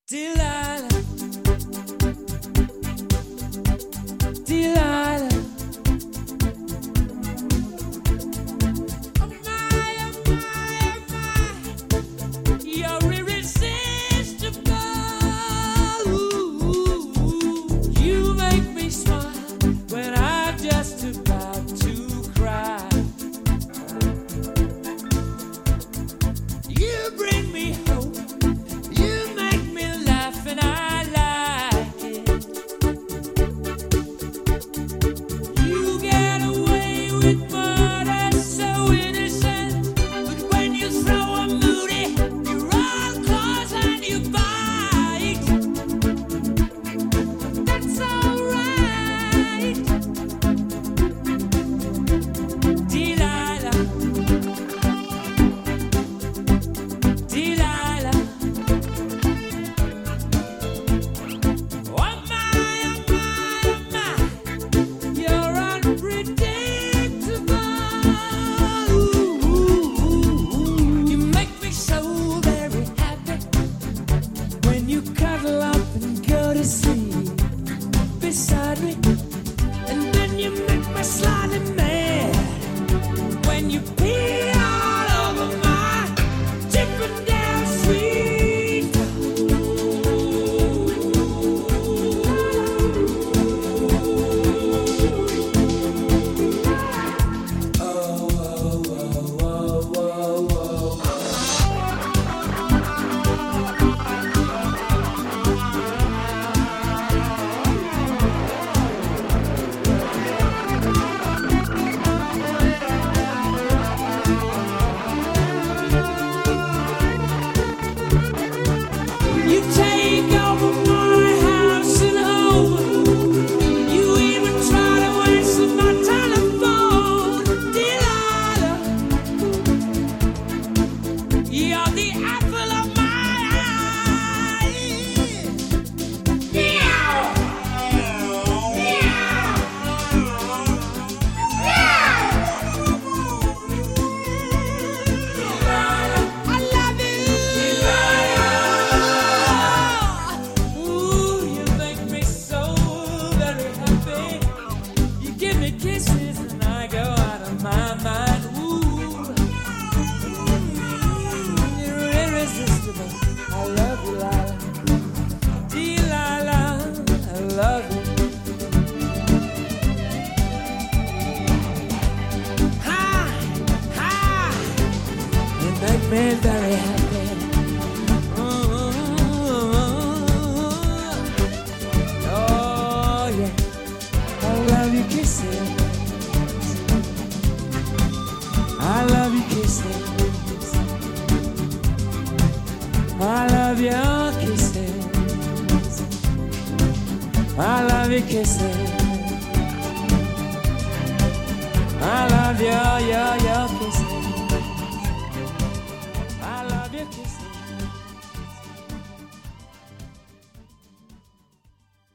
Delilah, Delilah, oh my, you're irresistible. You make me smile when I'm just about to cry. You bring me hope. Beside me, and then you make me slightly mad when you pee all over my tipping down street. Oh, oh, oh, oh, oh, oh. You take over my house and home. You even try to answer my telephone. Delilah, you're the apple of my eye. Meow, meow, Delilah, I love you. Kisses and I go out of my mind. Ooh, you're irresistible. I love you, Lila. Delilah, I love you. Hi, hi, you make me very happy. Oh yeah, I love you kisses. I love you kisses. I love your kisses. I love your kisses. I love your kisses.